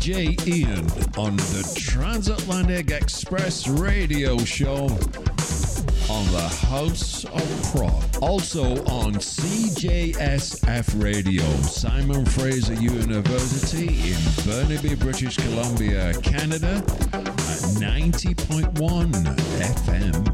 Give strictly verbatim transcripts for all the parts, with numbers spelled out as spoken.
J Ian on the Transatlantic Express radio show on the House of Prog. Also on C J S F Radio, Simon Fraser University in Burnaby, British Columbia, Canada at ninety point one F M.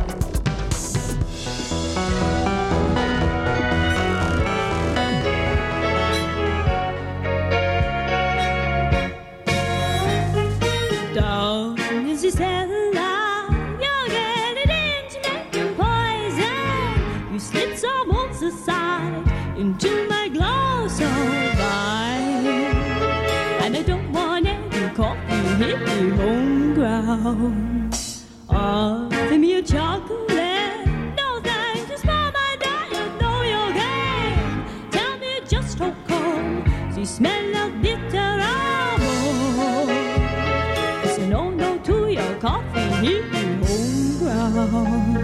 Into my glass of wine, and I don't want any coffee hit me home ground. Offer me a chocolate, no thanks, just for my diet, know your game. Tell me just how come, the smell of bitter alcohol. It's a no-no to your coffee hit me home ground.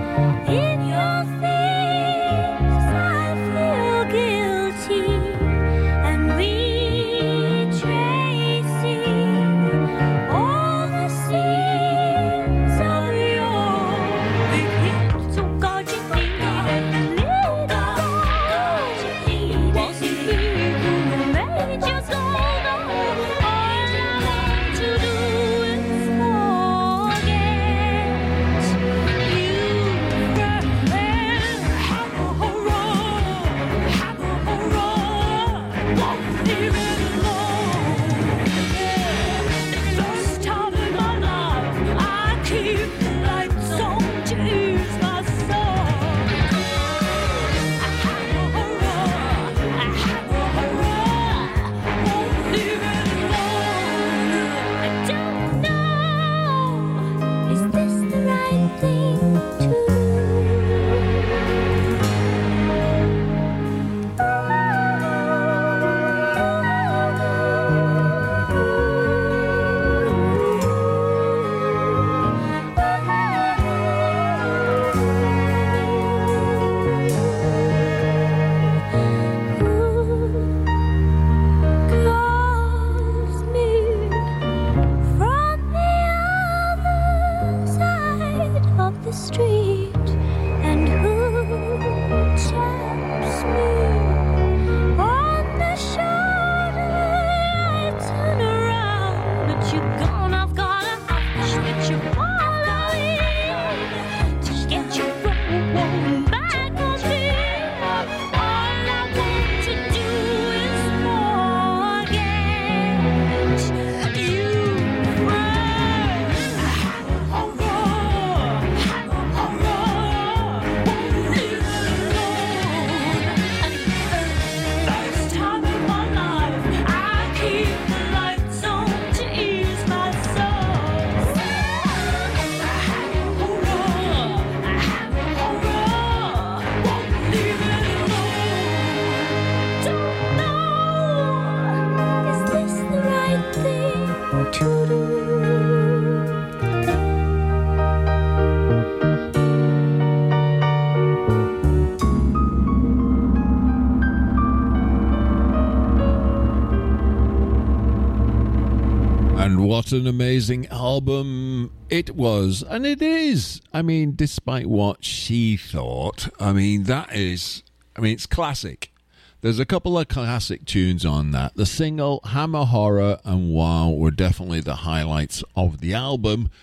What an amazing album it was, and it is. I mean, despite what she thought, I mean, that is, I mean, it's classic. There's a couple of classic tunes on that. The single, Hammer Horror and Wow, were definitely the highlights of the album.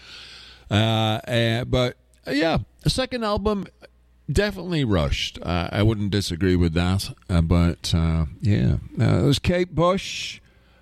Uh, uh, but, uh, yeah, the second album, definitely rushed. Uh, I wouldn't disagree with that. Uh, but, uh, yeah, uh, it was Kate Bush.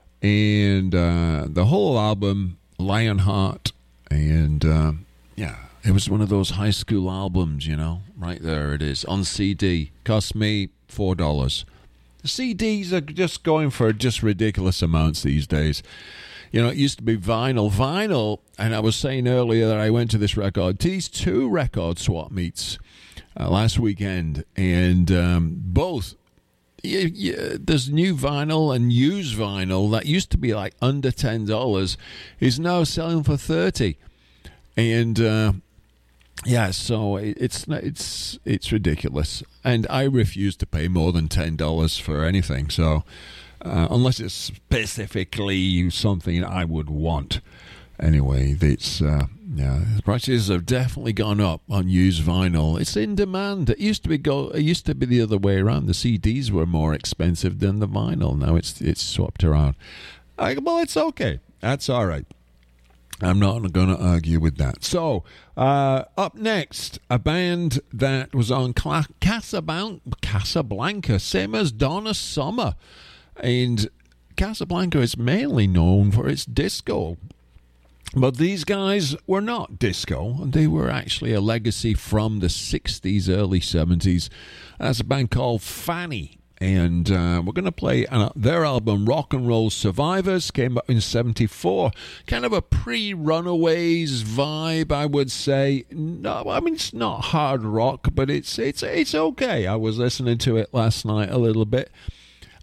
And uh, the whole album, Lionheart, and uh, yeah, it was one of those high school albums, you know. Right there it is, on C D. Cost me four dollars. C Ds are just going for just ridiculous amounts these days. You know, it used to be vinyl. Vinyl, and I was saying earlier that I went to this record, these two record swap meets uh, last weekend, and um, both... Yeah, yeah, there's new vinyl and used vinyl that used to be like under ten dollars is now selling for thirty, and uh, yeah, so it, it's it's it's ridiculous, and I refuse to pay more than ten dollars for anything. So uh, unless it's specifically something I would want, anyway, it's. Uh, Yeah, the prices have definitely gone up on used vinyl. It's in demand. It used to be go. It used to be the other way around. The C Ds were more expensive than the vinyl. Now it's it's swapped around. I, well, it's okay. That's all right. I'm not going to argue with that. So, uh, up next, a band that was on Cla- Casablanca, Casablanca, same as Donna Summer, and Casablanca is mainly known for its disco. But these guys were not disco. They were actually a legacy from the sixties, early seventies. That's a band called Fanny. And uh, we're going to play uh, their album, Rock and Roll Survivors, came up in seventy-four. Kind of a pre-Runaways vibe, I would say. No, I mean, it's not hard rock, but it's it's it's okay. I was listening to it last night a little bit.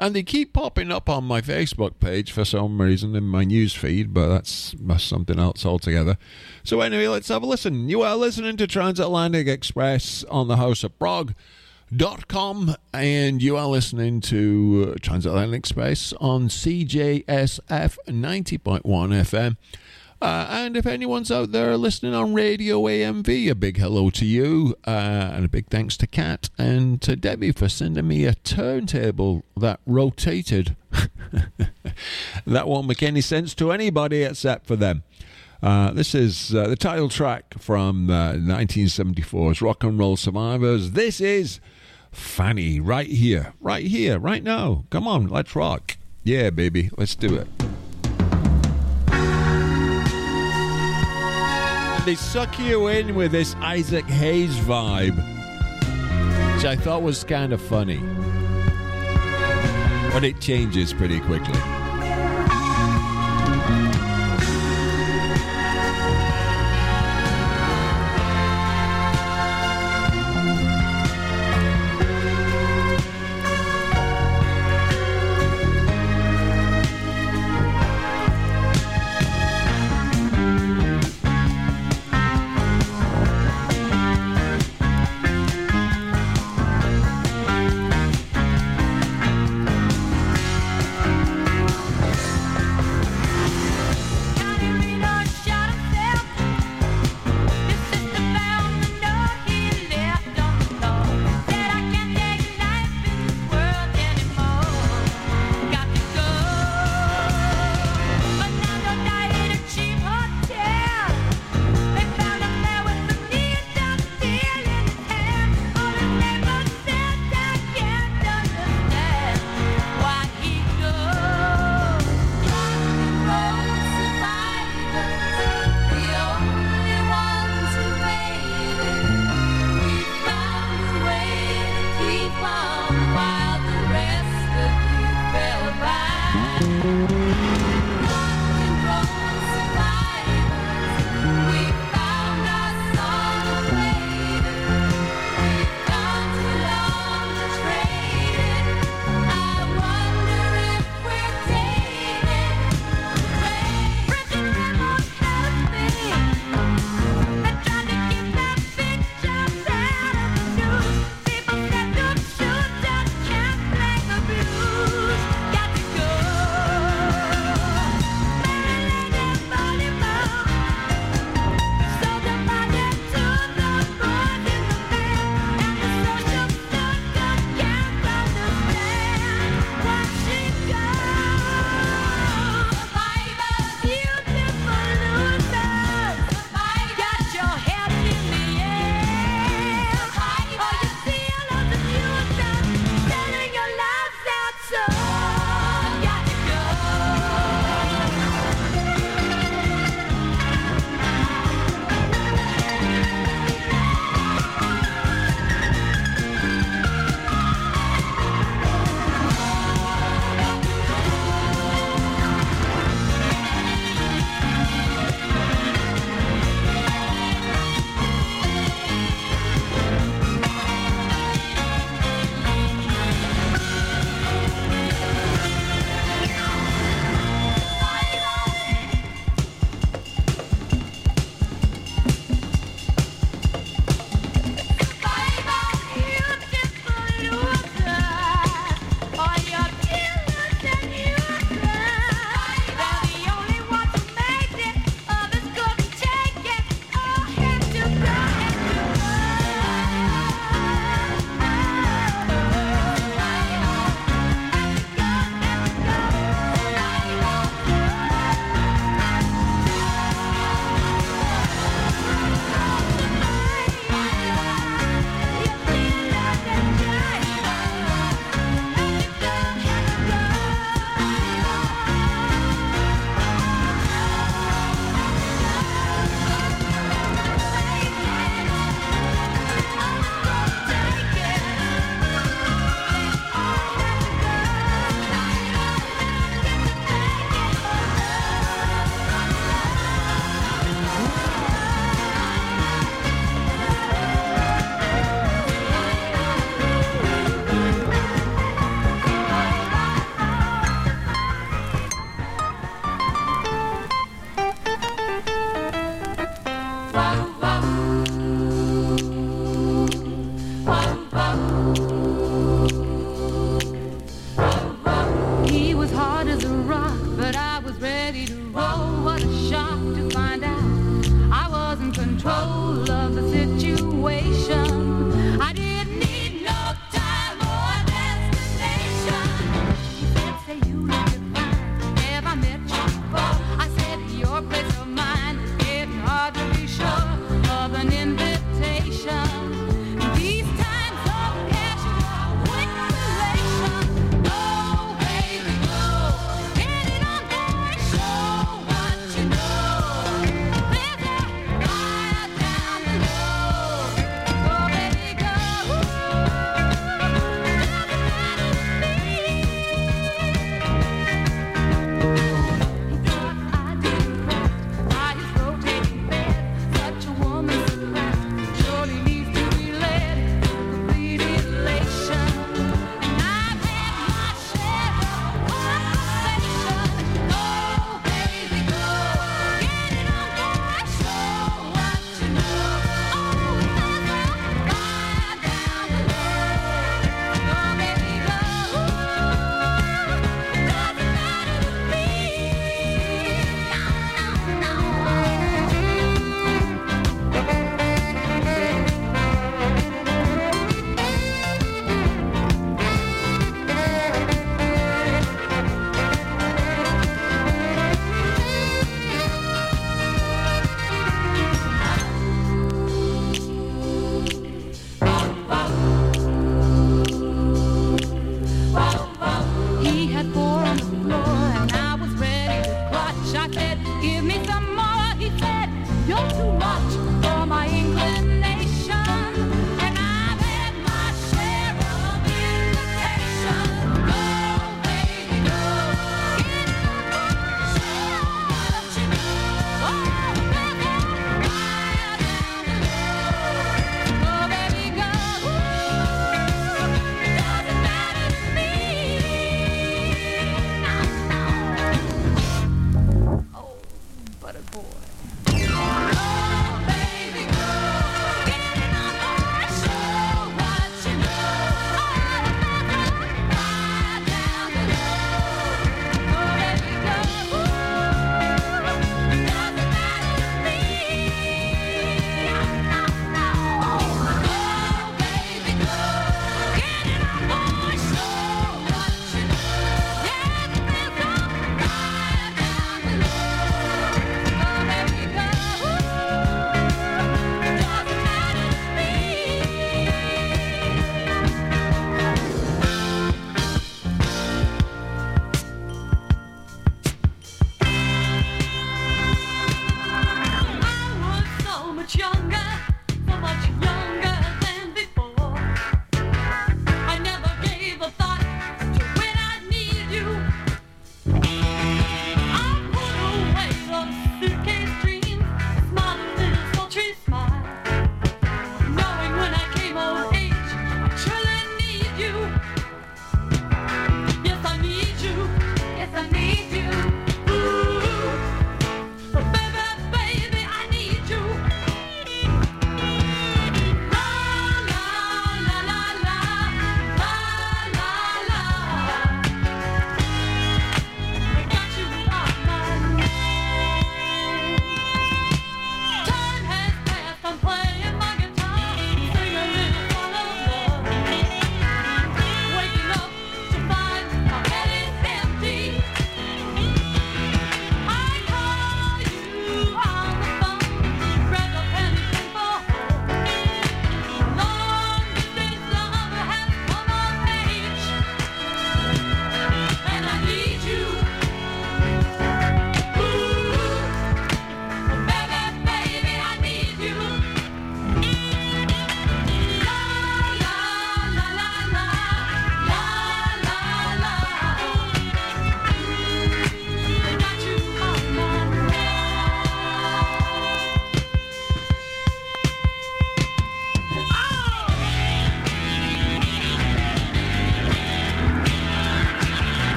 And they keep popping up on my Facebook page for some reason in my news feed, but that's, that's something else altogether. So anyway, let's have a listen. You are listening to Transatlantic Express on the House of Prog dot com, and you are listening to Transatlantic Express on C J S F ninety point one F M. Uh, and if anyone's out there listening on Radio A M V, a big hello to you, uh, and a big thanks to Kat and to Debbie for sending me a turntable that rotated. That won't make any sense to anybody except for them. Uh, this is uh, the title track from uh, nineteen seventy-four's Rock and Roll Survivors. This is Fanny, right here, right here, right now. Come on, let's rock. Yeah, baby, let's do it. They suck you in with this Isaac Hayes vibe, which I thought was kind of funny, but it changes pretty quickly.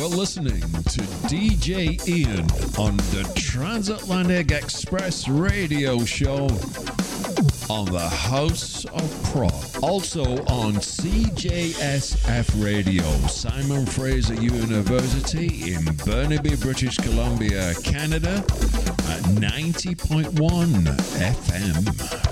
You're listening to D J Ian on the Transatlantic Express radio show on the House of Prog. Also on C J S F Radio, Simon Fraser University in Burnaby, British Columbia, Canada at ninety point one F M.